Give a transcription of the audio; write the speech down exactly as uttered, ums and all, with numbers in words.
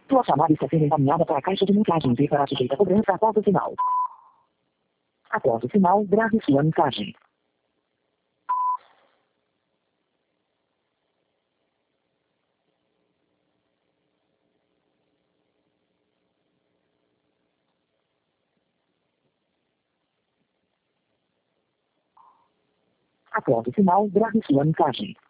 Sua chamada está sendo encaminhada para a caixa de mensagens e para sujeita a cobrança após o sinal. Após o sinal, grave sua mensagem. Após o sinal, grave sua mensagem.